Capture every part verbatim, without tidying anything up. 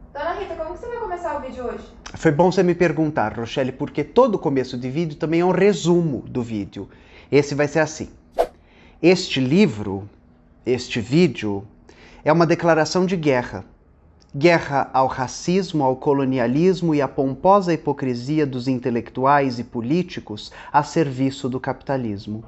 Dona Rita, como que você vai começar o vídeo hoje? Foi bom você me perguntar, Rochelle, porque todo começo de vídeo também é um resumo do vídeo. Esse vai ser assim. Este livro, este vídeo, é uma declaração de guerra. Guerra ao racismo, ao colonialismo e à pomposa hipocrisia dos intelectuais e políticos a serviço do capitalismo.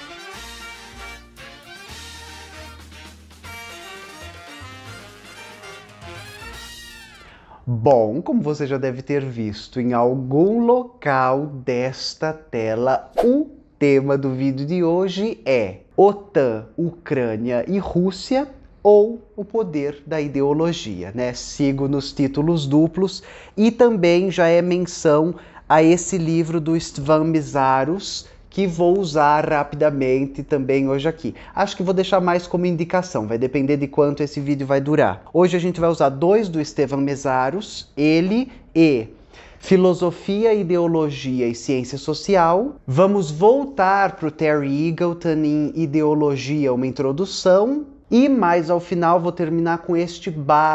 Bom, como você já deve ter visto em algum local desta tela, o tema do vídeo de hoje é OTAN, Ucrânia e Rússia ou o poder da ideologia, né? Sigo nos títulos duplos e também já é menção a esse livro do Istvan Mesarus, que vou usar rapidamente também hoje aqui. Acho que vou deixar mais como indicação, vai depender de quanto esse vídeo vai durar. Hoje a gente vai usar dois do Istvan Mesarus, ele e Filosofia, Ideologia e Ciência Social. Vamos voltar para o Terry Eagleton em Ideologia, uma introdução. E mais ao final vou terminar com este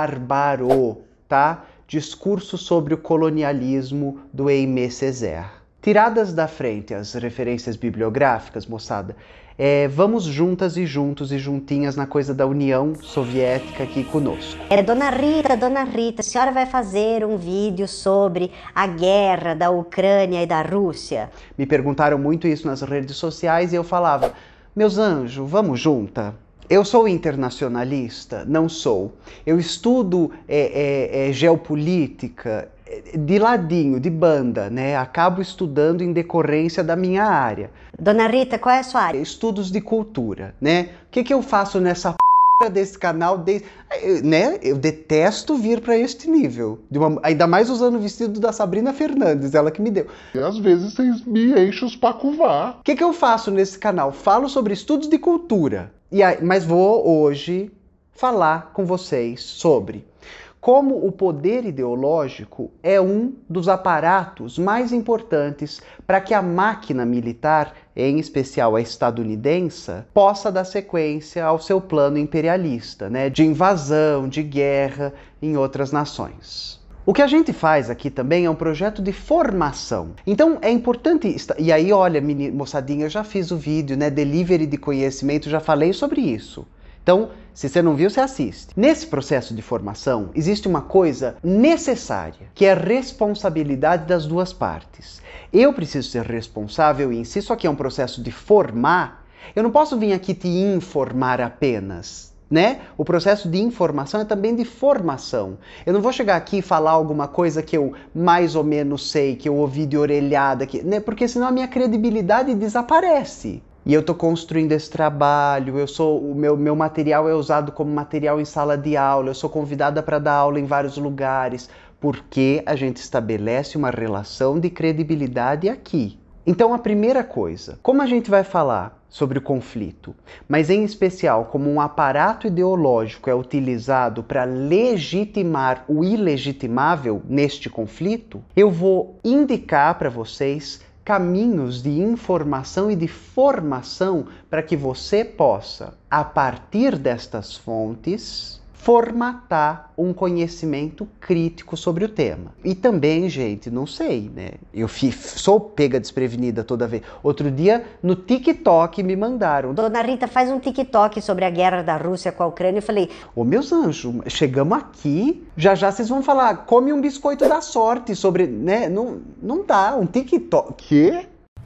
bárbaro, tá? Discurso sobre o colonialismo do Aimé Césaire. Tiradas da frente as referências bibliográficas, moçada, é, vamos juntas e juntos e juntinhas na coisa da União Soviética aqui conosco. É, Dona Rita, Dona Rita, a senhora vai fazer um vídeo sobre a guerra da Ucrânia e da Rússia? Me perguntaram muito isso nas redes sociais e eu falava, meus anjos, vamos junta? Eu sou internacionalista? Não sou. Eu estudo é, é, é, geopolítica de ladinho, de banda, né? Acabo estudando em decorrência da minha área. Dona Rita, qual é a sua área? Estudos de cultura, né? O que que eu faço nessa p... desse canal? De... né? Eu detesto vir para este nível. De uma... Ainda mais usando o vestido da Sabrina Fernandes, ela que me deu. E às vezes vocês me enchem os pacuvá. O que que eu faço nesse canal? Falo sobre estudos de cultura. E aí... Mas vou hoje falar com vocês sobre como o poder ideológico é um dos aparatos mais importantes para que a máquina militar, em especial a estadunidense, possa dar sequência ao seu plano imperialista, né, de invasão, de guerra em outras nações. O que a gente faz aqui também é um projeto de formação. Então é importante... E aí, olha, moçadinha, eu já fiz o vídeo, né, Delivery de Conhecimento, já falei sobre isso. Então, se você não viu, você assiste. Nesse processo de formação, existe uma coisa necessária, que é a responsabilidade das duas partes. Eu preciso ser responsável em si, isso aqui é um processo de formar. Eu não posso vir aqui te informar apenas, né? O processo de informação é também de formação. Eu não vou chegar aqui e falar alguma coisa que eu mais ou menos sei, que eu ouvi de orelhada, que, né? Porque senão a minha credibilidade desaparece. E eu estou construindo esse trabalho, eu sou, o meu, meu material é usado como material em sala de aula, eu sou convidada para dar aula em vários lugares, porque a gente estabelece uma relação de credibilidade aqui. Então a primeira coisa, como a gente vai falar sobre o conflito, mas em especial como um aparato ideológico é utilizado para legitimar o ilegitimável neste conflito, eu vou indicar para vocês caminhos de informação e de formação para que você possa, a partir destas fontes, formatar um conhecimento crítico sobre o tema. E também, gente, não sei, né? Eu sou pega desprevenida toda vez. Outro dia, no TikTok, me mandaram. Dona Rita, faz um TikTok sobre a guerra da Rússia com a Ucrânia. Eu falei, ô meus anjos, chegamos aqui, já já vocês vão falar, come um biscoito da sorte sobre, né? Não, não dá, um TikTok. Quê?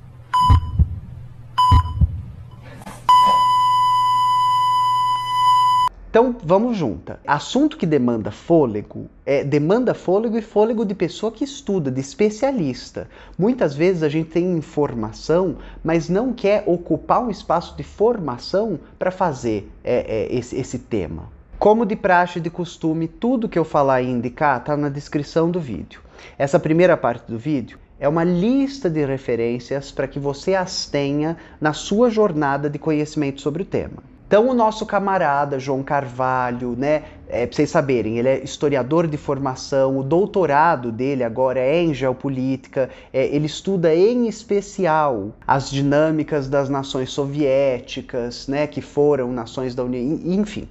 Então, vamos junta. Assunto que demanda fôlego, é, demanda fôlego e fôlego de pessoa que estuda, de especialista. Muitas vezes a gente tem informação, mas não quer ocupar um espaço de formação para fazer é, é, esse, esse tema. Como de praxe e de costume, tudo que eu falar e indicar está na descrição do vídeo. Essa primeira parte do vídeo é uma lista de referências para que você as tenha na sua jornada de conhecimento sobre o tema. Então o nosso camarada João Carvalho, né, é, para vocês saberem, ele é historiador de formação, o doutorado dele agora é em geopolítica, é, ele estuda em especial as dinâmicas das nações soviéticas, né, que foram nações da União, enfim.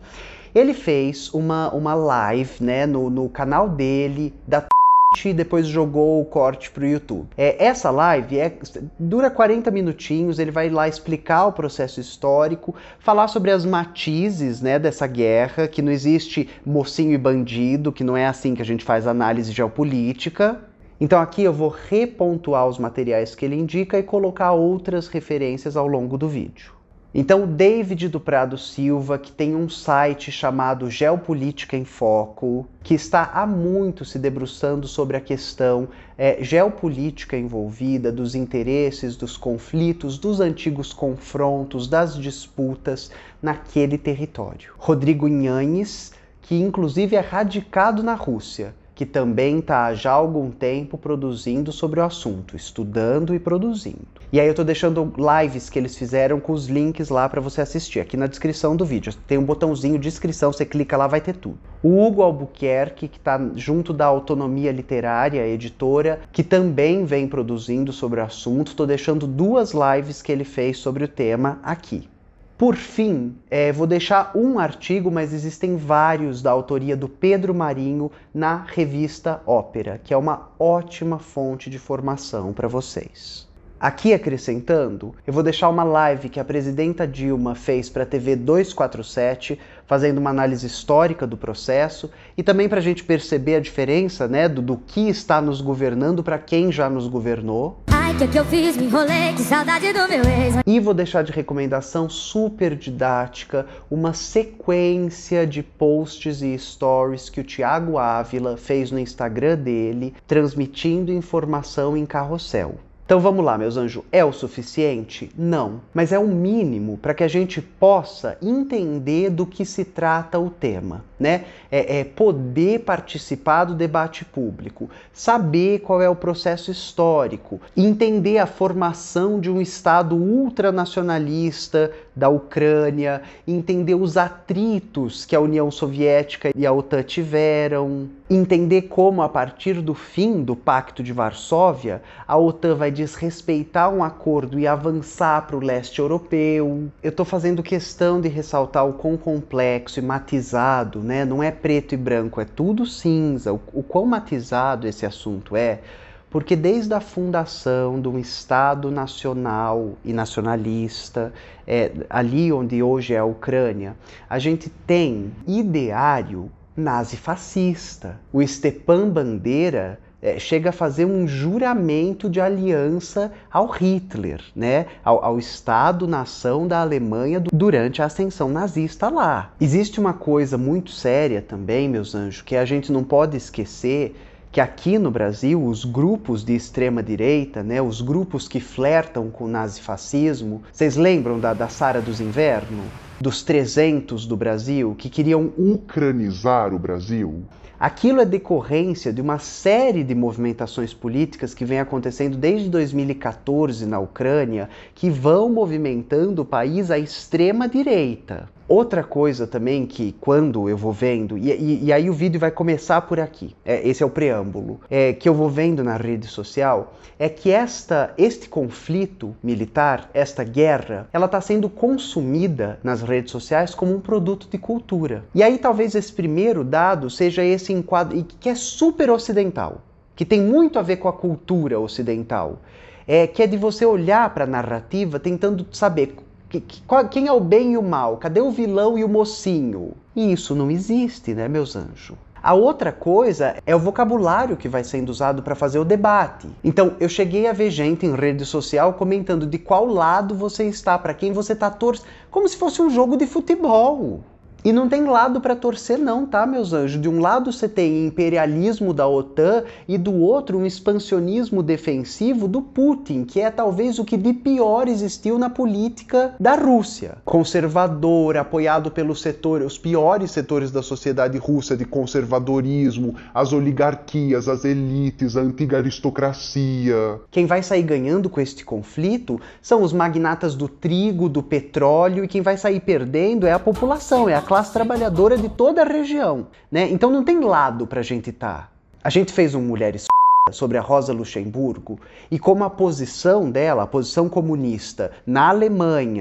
Ele fez uma, uma live, né, no, no canal dele, da e depois jogou o corte para o YouTube. É, essa live é, dura quarenta minutinhos, ele vai lá explicar o processo histórico, falar sobre as matizes, né, dessa guerra, que não existe mocinho e bandido, que não é assim que a gente faz análise geopolítica. Então aqui eu vou repontuar os materiais que ele indica e colocar outras referências ao longo do vídeo. Então o David do Prado Silva, que tem um site chamado Geopolítica em Foco, que está há muito se debruçando sobre a questão é, geopolítica envolvida, dos interesses, dos conflitos, dos antigos confrontos, das disputas naquele território. Rodrigo Inhanes, que inclusive é radicado na Rússia, que também está já há algum tempo produzindo sobre o assunto, estudando e produzindo. E aí eu estou deixando lives que eles fizeram com os links lá para você assistir, aqui na descrição do vídeo. Tem um botãozinho de inscrição, você clica lá, vai ter tudo. O Hugo Albuquerque, que está junto da Autonomia Literária, editora, que também vem produzindo sobre o assunto. Estou deixando duas lives que ele fez sobre o tema aqui. Por fim, é, vou deixar um artigo, mas existem vários da autoria do Pedro Marinho na revista Ópera, que é uma ótima fonte de formação para vocês. Aqui acrescentando, eu vou deixar uma live que a presidenta Dilma fez para a T V duzentos e quarenta e sete, fazendo uma análise histórica do processo, e também para a gente perceber a diferença, né, do, do que está nos governando para quem já nos governou. Ai, que que eu fiz, me enrolei, que saudade do meu ex. E vou deixar de recomendação super didática uma sequência de posts e stories que o Thiago Ávila fez no Instagram dele, transmitindo informação em carrossel. Então vamos lá, meus anjos, é o suficiente? Não, mas é o mínimo para que a gente possa entender do que se trata o tema, né? É, é poder participar do debate público, saber qual é o processo histórico, entender a formação de um Estado ultranacionalista da Ucrânia, entender os atritos que a União Soviética e a OTAN tiveram, entender como, a partir do fim do Pacto de Varsóvia, a OTAN vai desrespeitar um acordo e avançar para o leste europeu. Eu estou fazendo questão de ressaltar o quão complexo e matizado, né? Não é preto e branco, é tudo cinza. O, o quão matizado esse assunto é, porque desde a fundação de um Estado nacional e nacionalista, é, ali onde hoje é a Ucrânia, a gente tem ideário nazi-fascista. O Stepan Bandeira É, chega a fazer um juramento de aliança ao Hitler, né? ao, ao Estado-nação da Alemanha durante a ascensão nazista lá. Existe uma coisa muito séria também, meus anjos, que a gente não pode esquecer, que aqui no Brasil os grupos de extrema-direita, né, os grupos que flertam com o nazifascismo, vocês lembram da, da Sara dos Inverno? Dos trezentos do Brasil, que queriam ucranizar o Brasil? Aquilo é decorrência de uma série de movimentações políticas que vem acontecendo desde dois mil e quatorze na Ucrânia, que vão movimentando o país à extrema-direita. Outra coisa também que, quando eu vou vendo, e, e, e aí o vídeo vai começar por aqui, é, esse é o preâmbulo, é, que eu vou vendo na rede social, é que esta, este conflito militar, esta guerra, ela está sendo consumida nas redes sociais como um produto de cultura. E aí talvez esse primeiro dado seja esse enquadro, que é super ocidental, que tem muito a ver com a cultura ocidental, é, que é de você olhar para a narrativa tentando saber quem é o bem e o mal, cadê o vilão e o mocinho? E isso não existe, né, meus anjos? A outra coisa é o vocabulário que vai sendo usado para fazer o debate. Então, eu cheguei a ver gente em rede social comentando de qual lado você está, para quem você está torcendo, como se fosse um jogo de futebol. E não tem lado para torcer não, tá, meus anjos? De um lado você tem imperialismo da OTAN e do outro um expansionismo defensivo do Putin, que é talvez o que de pior existiu na política da Rússia. Conservador, apoiado pelos setores, os piores setores da sociedade russa, de conservadorismo, as oligarquias, as elites, a antiga aristocracia. Quem vai sair ganhando com este conflito são os magnatas do trigo, do petróleo, e quem vai sair perdendo é a população, é a classe trabalhadora de toda a região, né? Então não tem lado pra gente estar. A gente fez um Mulheres sobre a Rosa Luxemburgo e como a posição dela, a posição comunista na Alemanha,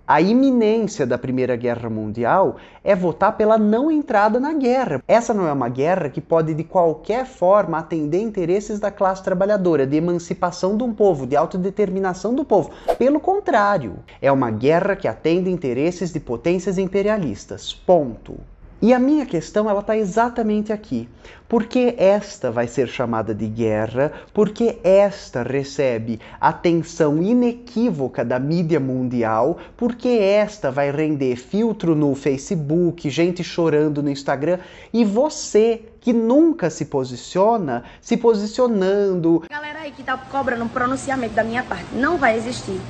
A iminência da Primeira Guerra Mundial é votar pela não entrada na guerra. Essa não é uma guerra que pode, de qualquer forma, atender interesses da classe trabalhadora, de emancipação de um povo, de autodeterminação do povo. Pelo contrário, é uma guerra que atende interesses de potências imperialistas. Ponto. E a minha questão, ela está exatamente aqui. Por que esta vai ser chamada de guerra? Porque esta recebe atenção inequívoca da mídia mundial? Porque esta vai render filtro no Facebook, gente chorando no Instagram? E você, que nunca se posiciona, se posicionando... Galera aí que tá cobrando um pronunciamento da minha parte, não vai existir.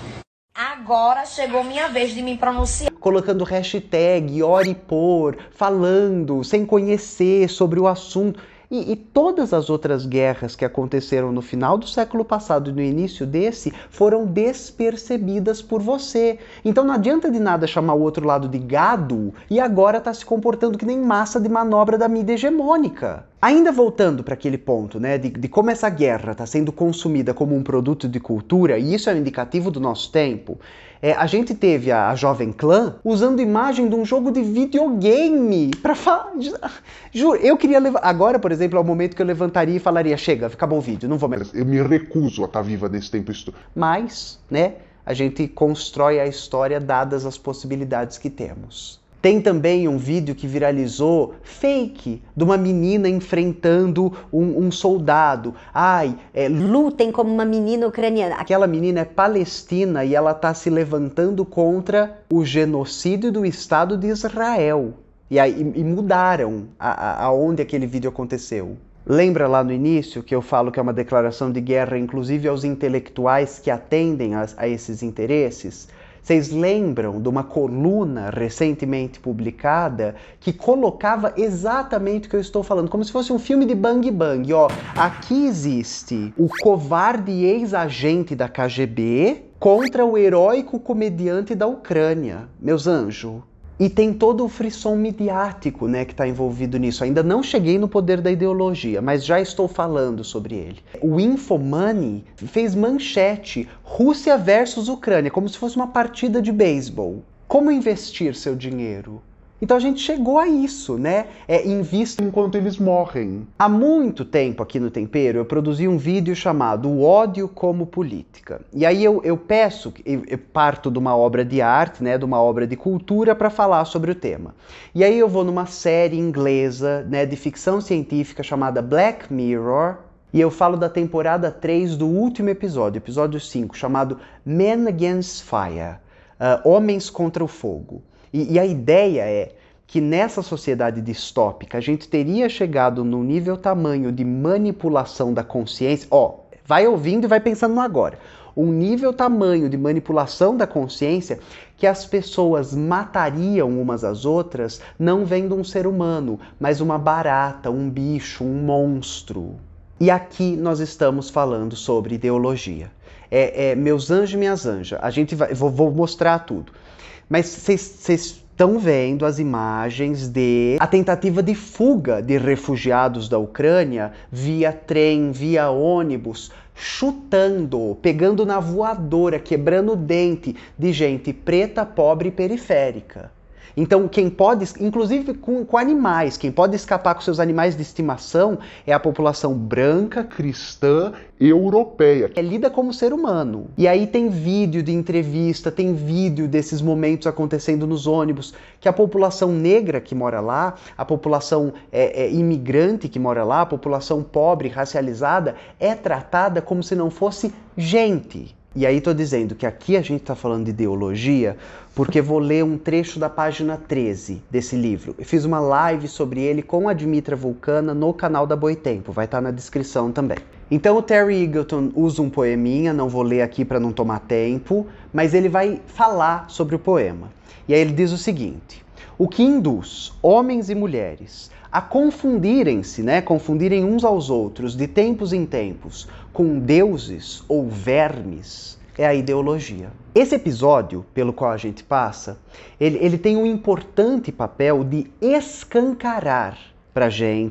Agora chegou minha vez de me pronunciar. Colocando hashtag, ore por, falando, sem conhecer sobre o assunto. E, e todas as outras guerras que aconteceram no final do século passado e no início desse foram despercebidas por você. Então não adianta de nada chamar o outro lado de gado e agora está se comportando que nem massa de manobra da mídia hegemônica. Ainda voltando para aquele ponto, né, de, de como essa guerra está sendo consumida como um produto de cultura, e isso é um indicativo do nosso tempo, é, a gente teve a, a Jovem Clã usando imagem de um jogo de videogame para falar... Juro, eu queria levar... Agora, por exemplo, é o momento que eu levantaria e falaria, chega, acabou o vídeo, não vou mais... Eu me recuso a estar viva nesse tempo histórico. Mas, né, a gente constrói a história dadas as possibilidades que temos. Tem também um vídeo que viralizou, fake, de uma menina enfrentando um, um soldado. Ai, é, Lutem como uma menina ucraniana. aquela menina é palestina e ela está se levantando contra o genocídio do Estado de Israel. E, aí, e mudaram a, a, aonde aquele vídeo aconteceu. Lembra lá no início que eu falo que é uma declaração de guerra, inclusive aos intelectuais que atendem a, a esses interesses? Vocês lembram de uma coluna recentemente publicada que colocava exatamente o que eu estou falando, como se fosse um filme de Bang Bang. Ó, aqui existe o covarde ex-agente da K G B contra o heróico comediante da Ucrânia. Meus anjos. E tem todo o frisson midiático, né, que está envolvido nisso. Ainda não cheguei no poder da ideologia, mas já estou falando sobre ele. O Infomoney fez manchete, Rússia versus Ucrânia, como se fosse uma partida de beisebol. Como investir seu dinheiro? Então a gente chegou a isso, né? É, invista Enquanto eles morrem. Há muito tempo aqui no Tempero eu produzi um vídeo chamado O Ódio como Política. E aí eu, eu peço, eu, eu parto de uma obra de arte, né, de uma obra de cultura para falar sobre o tema. E aí eu vou numa série inglesa, né, de ficção científica chamada Black Mirror, e eu falo da temporada três do último episódio, episódio cinco, chamado Men Against Fire, uh, Homens contra o Fogo. E, e a ideia é que nessa sociedade distópica a gente teria chegado num nível tamanho de manipulação da consciência, ó, vai ouvindo e vai pensando no agora, um nível tamanho de manipulação da consciência que as pessoas matariam umas às outras não vendo um ser humano, mas uma barata, um bicho, um monstro. E aqui nós estamos falando sobre ideologia. É, é, meus anjos e minhas anjas, a gente vai, vou, vou mostrar tudo. Mas vocês estão vendo as imagens de a tentativa de fuga de refugiados da Ucrânia via trem, via ônibus, chutando, pegando na voadora, quebrando o dente de gente preta, pobre e periférica. Então, quem pode, inclusive com, com animais, quem pode escapar com seus animais de estimação é a população branca, Cristã europeia. que é lida como ser humano. E aí tem vídeo de entrevista, tem vídeo desses momentos acontecendo nos ônibus, que a população negra que mora lá, a população é, é, imigrante que mora lá, a população pobre, racializada, é tratada como se não fosse gente. E aí tô dizendo que aqui a gente tá falando de ideologia porque vou ler um trecho da página treze desse livro. Eu fiz uma live sobre ele com a Dimitra Vulcana no canal da Boitempo, vai estar na descrição também. Então o Terry Eagleton usa um poeminha, não vou ler aqui para não tomar tempo, mas ele vai falar sobre o poema. E aí ele diz o seguinte: o que induz homens e mulheres a confundirem-se, né, confundirem uns aos outros de tempos em tempos com deuses ou vermes é a ideologia. Esse episódio, pelo qual a gente passa, ele, ele tem um importante papel de escancarar pra gente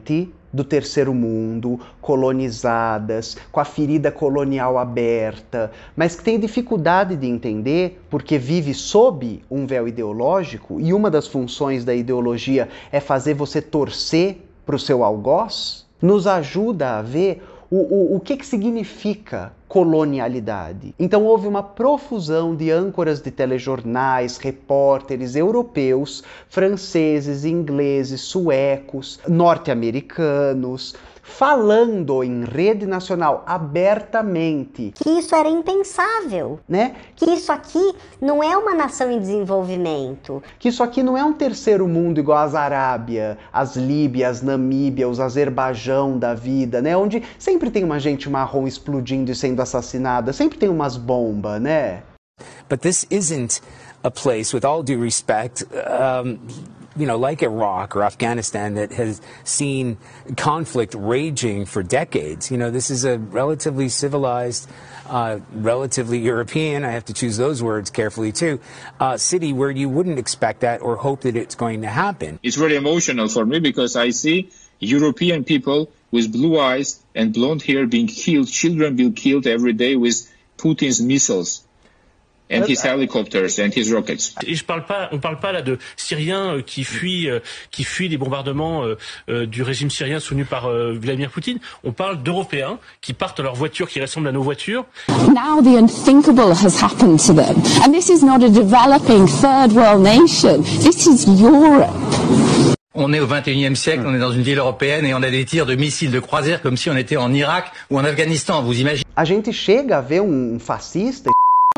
do terceiro mundo, colonizadas, com a ferida colonial aberta, mas que tem dificuldade de entender porque vive sob um véu ideológico e uma das funções da ideologia é fazer você torcer para o seu algoz, nos ajuda a ver o, o, o que, que significa colonialidade. Então houve uma profusão de âncoras de telejornais, repórteres europeus, franceses, ingleses, suecos, norte-americanos, falando em rede nacional abertamente que isso era impensável, né? Que isso aqui não é uma nação em desenvolvimento, Que isso aqui não é um terceiro mundo igual as Arábia, as Líbia, as Namíbia, os Azerbaijão da vida, né? Onde sempre tem uma gente marrom explodindo e sendo assassinada, sempre tem umas bombas, né? But this isn't a place, with all due respect, um, you know, like Iraq or Afghanistan, that has seen conflict raging for decades. You know, this is a relatively civilized, uh, relatively European, I have to choose those words carefully too, uh, city where you wouldn't expect that or hope that it's going to happen. It's very emotional for me because I see European people with blue eyes and blonde hair being killed, children being killed every day with Putin's missiles. And his helicopters and his rockets. Et je parle pas, on parle pas là de Syriens qui fuient, euh, qui fuient les bombardements euh, euh, du régime syrien soutenu par euh, Vladimir Poutine. On parle d'Européens qui partent à leurs voitures qui ressemblent à nos voitures. Now the unthinkable has happened to them, and this is not a developing third world nation. This is Europe. On est au vingt et unième siècle, on est dans une ville européenne et on a des tirs de missiles de croisière comme si on était en Irak ou en Afghanistan. Vous imaginez? A gente chega a ver um fascista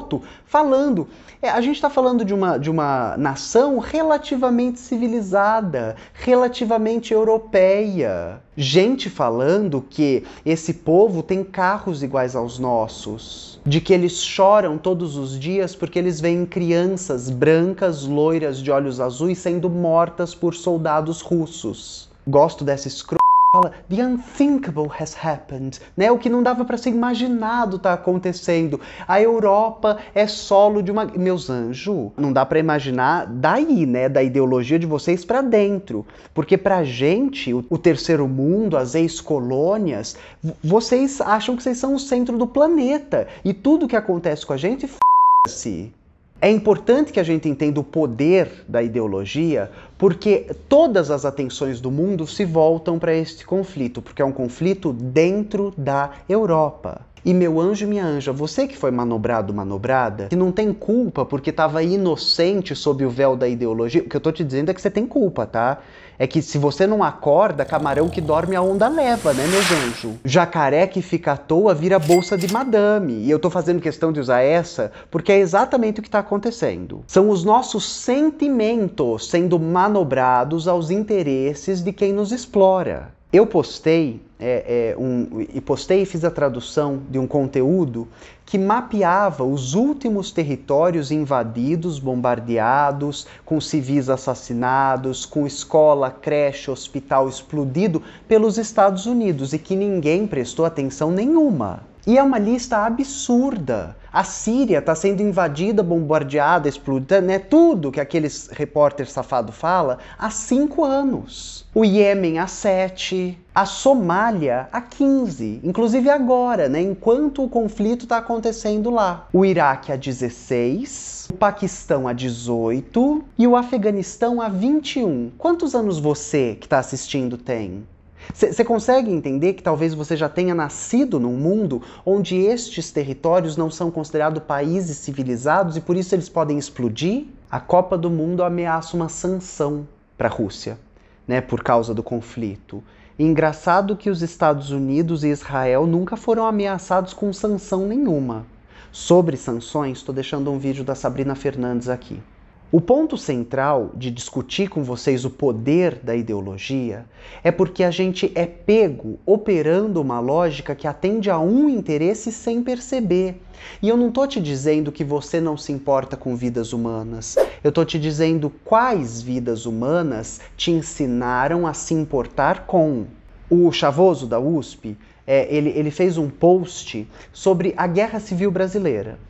falando, é, a gente está falando de uma, de uma nação relativamente civilizada, relativamente europeia. Gente falando que esse povo tem carros iguais aos nossos, de que eles choram todos os dias porque eles veem crianças brancas, loiras, de olhos azuis sendo mortas por soldados russos. Gosto dessa escrota. Fala, the unthinkable has happened, né? O que não dava para ser imaginado está acontecendo. A Europa é solo de uma... Meus anjos, não dá para imaginar daí, né? Da ideologia de vocês para dentro. Porque pra gente, o, o terceiro mundo, as ex-colônias, vocês acham que vocês são o centro do planeta. E tudo que acontece com a gente, f***se. É importante que a gente entenda o poder da ideologia, porque todas as atenções do mundo se voltam para este conflito, porque é um conflito dentro da Europa. E meu anjo e minha anja, você que foi manobrado, manobrada, que não tem culpa porque estava inocente sob o véu da ideologia, o que eu tô te dizendo é que você tem culpa, tá? É que se você não acorda, camarão que dorme a onda leva, né, meus anjos? Jacaré que fica à toa vira bolsa de madame. E eu tô fazendo questão de usar essa porque é exatamente o que está acontecendo. São os nossos sentimentos sendo manobrados aos interesses de quem nos explora. Eu postei, é, é, um, e postei e fiz a tradução de um conteúdo que mapeava os últimos territórios invadidos, bombardeados, com civis assassinados, com escola, creche, hospital explodido pelos Estados Unidos e que ninguém prestou atenção nenhuma. E é uma lista absurda. A Síria está sendo invadida, bombardeada, explodida, né? Tudo que aqueles repórteres safados falam há cinco anos. O Iêmen há sete. A Somália há quinze. Inclusive agora, né? Enquanto o conflito está acontecendo lá. O Iraque há dezesseis. O Paquistão há dezoito. E o Afeganistão há vinte e um. Quantos anos você que está assistindo tem? Você consegue entender que talvez você já tenha nascido num mundo onde estes territórios não são considerados países civilizados e por isso eles podem explodir? A Copa do Mundo ameaça uma sanção para a Rússia, né, por causa do conflito. E engraçado que os Estados Unidos e Israel nunca foram ameaçados com sanção nenhuma. Sobre sanções, estou deixando um vídeo da Sabrina Fernandes aqui. O ponto central de discutir com vocês o poder da ideologia é porque a gente é pego operando uma lógica que atende a um interesse sem perceber. E eu não estou te dizendo que você não se importa com vidas humanas. Eu estou te dizendo quais vidas humanas te ensinaram a se importar com. O Chavoso da U S P, é, ele, ele fez um post sobre a Guerra Civil Brasileira.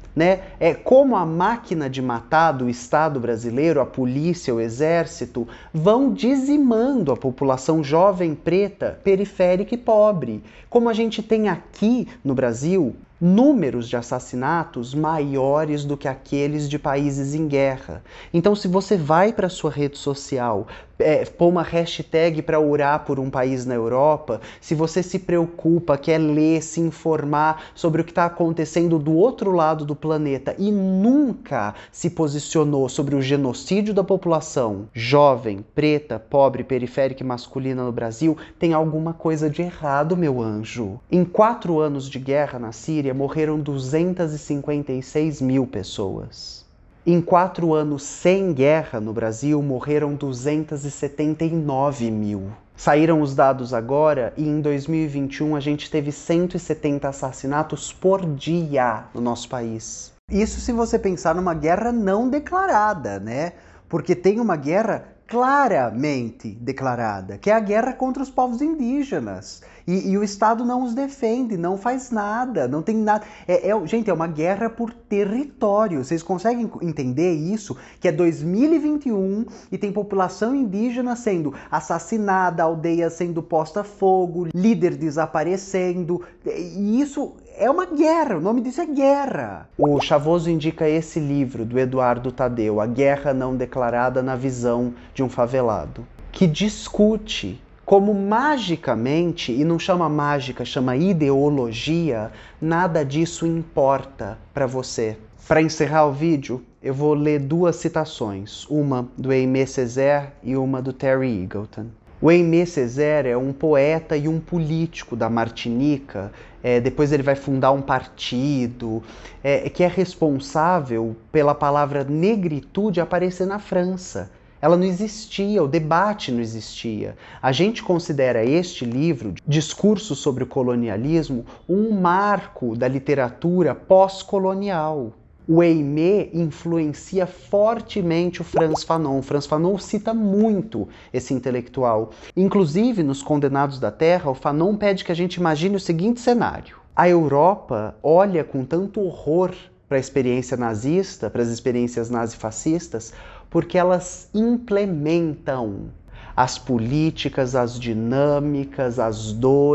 né? É como a máquina de matar do Estado brasileiro, a polícia, o exército, vão dizimando a população jovem, preta, periférica e pobre. Como a gente tem aqui no Brasil números de assassinatos maiores do que aqueles de países em guerra. Então, se você vai para a sua rede social, é, pôr uma hashtag para orar por um país na Europa, se você se preocupa, quer ler, se informar sobre o que está acontecendo do outro lado do planeta e nunca se posicionou sobre o genocídio da população jovem, preta, pobre, periférica e masculina no Brasil, tem alguma coisa de errado, meu anjo. Em quatro anos de guerra na Síria, morreram duzentas e cinquenta e seis mil pessoas. Em quatro anos sem guerra no Brasil, morreram duzentas e setenta e nove mil. Saíram os dados agora e em dois mil e vinte e um a gente teve cento e setenta assassinatos por dia no nosso país. Isso se você pensar numa guerra não declarada, né? Porque tem uma guerra claramente declarada, que é a guerra contra os povos indígenas. E, e o Estado não os defende, não faz nada, não tem nada. É, é, gente, é uma guerra por território. Vocês conseguem entender isso? Que é dois mil e vinte e um e tem população indígena sendo assassinada, aldeia sendo posta a fogo, líder desaparecendo. E isso é uma guerra, o nome disso é guerra. O Chavoso indica esse livro do Eduardo Tadeu, A Guerra Não Declarada na Visão de um Favelado, que discute como magicamente, e não chama mágica, chama ideologia, nada disso importa para você. Para encerrar o vídeo, eu vou ler duas citações, uma do Aimé Césaire e uma do Terry Eagleton. O Aimé Césaire é um poeta e um político da Martinica, é, depois ele vai fundar um partido, é, que é responsável pela palavra negritude aparecer na França. Ela não existia, o debate não existia. A gente considera este livro, Discurso sobre o Colonialismo, um marco da literatura pós-colonial. O Aimé influencia fortemente o Frantz Fanon. O Frantz Fanon cita muito esse intelectual. Inclusive, nos Condenados da Terra, o Fanon pede que a gente imagine o seguinte cenário. A Europa olha com tanto horror para a experiência nazista, para as experiências nazifascistas, porque elas implementam as políticas, as dinâmicas, as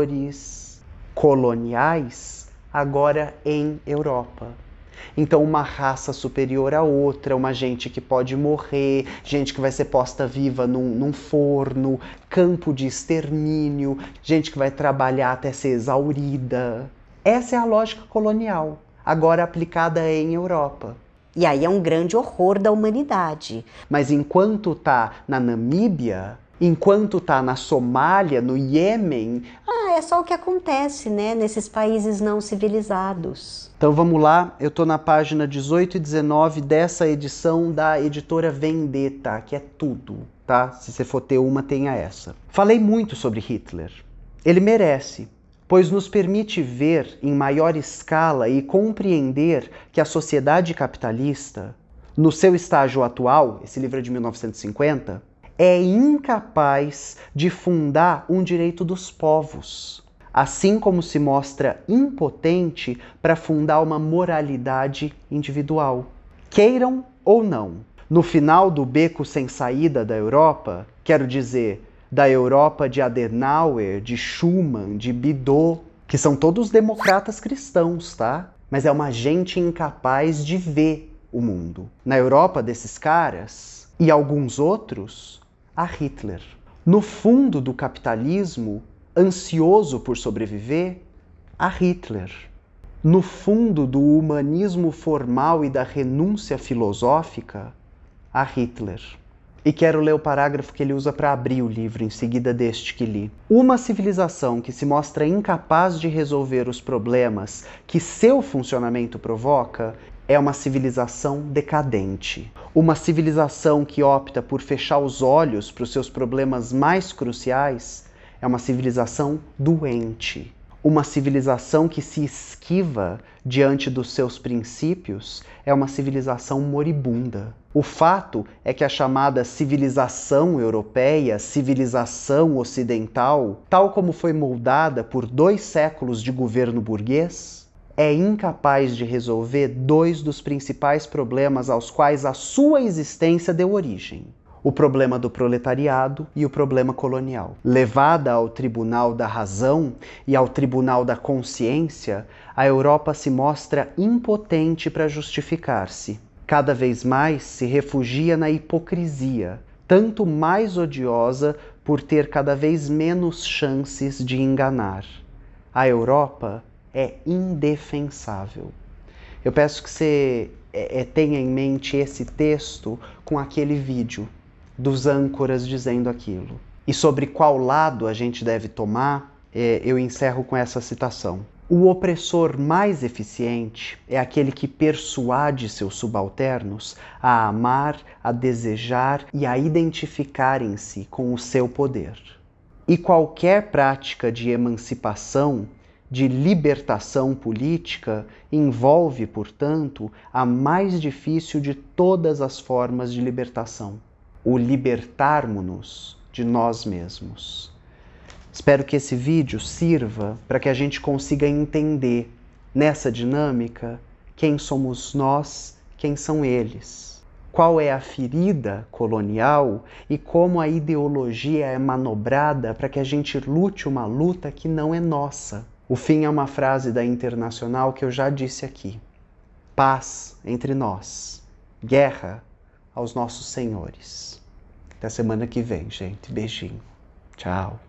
dores coloniais agora em Europa. Então uma raça superior à outra, uma gente que pode morrer, gente que vai ser posta viva num, num forno, campo de extermínio, gente que vai trabalhar até ser exaurida. Essa é a lógica colonial, agora aplicada em Europa. E aí é um grande horror da humanidade. Mas enquanto tá na Namíbia, enquanto tá na Somália, no Iêmen... Ah, é só o que acontece, né, nesses países não civilizados. Então vamos lá, eu tô na página dezoito e dezenove dessa edição da editora Vendetta, que é tudo, tá? Se você for ter uma, tenha essa. Falei muito sobre Hitler. Ele merece, pois nos permite ver em maior escala e compreender que a sociedade capitalista, no seu estágio atual, esse livro é de mil novecentos e cinquenta, é incapaz de fundar um direito dos povos, assim como se mostra impotente para fundar uma moralidade individual. Queiram ou não, no final do beco sem saída da Europa, quero dizer, da Europa de Adenauer, de Schuman, de Bidot, que são todos democratas cristãos, tá? Mas é uma gente incapaz de ver o mundo. Na Europa desses caras, e alguns outros, há Hitler. No fundo do capitalismo, ansioso por sobreviver, há Hitler. No fundo do humanismo formal e da renúncia filosófica, há Hitler. E quero ler o parágrafo que ele usa para abrir o livro, em seguida deste que li. Uma civilização que se mostra incapaz de resolver os problemas que seu funcionamento provoca é uma civilização decadente. Uma civilização que opta por fechar os olhos para os seus problemas mais cruciais é uma civilização doente. Uma civilização que se esquiva diante dos seus princípios é uma civilização moribunda. O fato é que a chamada civilização europeia, civilização ocidental, tal como foi moldada por dois séculos de governo burguês, é incapaz de resolver dois dos principais problemas aos quais a sua existência deu origem: o problema do proletariado e o problema colonial. Levada ao tribunal da razão e ao tribunal da consciência, a Europa se mostra impotente para justificar-se. Cada vez mais se refugia na hipocrisia, tanto mais odiosa por ter cada vez menos chances de enganar. A Europa é indefensável. Eu peço que você é, tenha em mente esse texto com aquele vídeo dos âncoras dizendo aquilo. E sobre qual lado a gente deve tomar, é, eu encerro com essa citação. O opressor mais eficiente é aquele que persuade seus subalternos a amar, a desejar e a identificarem-se com o seu poder. E qualquer prática de emancipação, de libertação política, envolve, portanto, a mais difícil de todas as formas de libertação: o libertarmos-nos de nós mesmos. Espero que esse vídeo sirva para que a gente consiga entender, nessa dinâmica, quem somos nós, quem são eles. Qual é a ferida colonial e como a ideologia é manobrada para que a gente lute uma luta que não é nossa. O fim é uma frase da Internacional que eu já disse aqui: paz entre nós, guerra aos nossos senhores. Até semana que vem, gente. Beijinho. Tchau.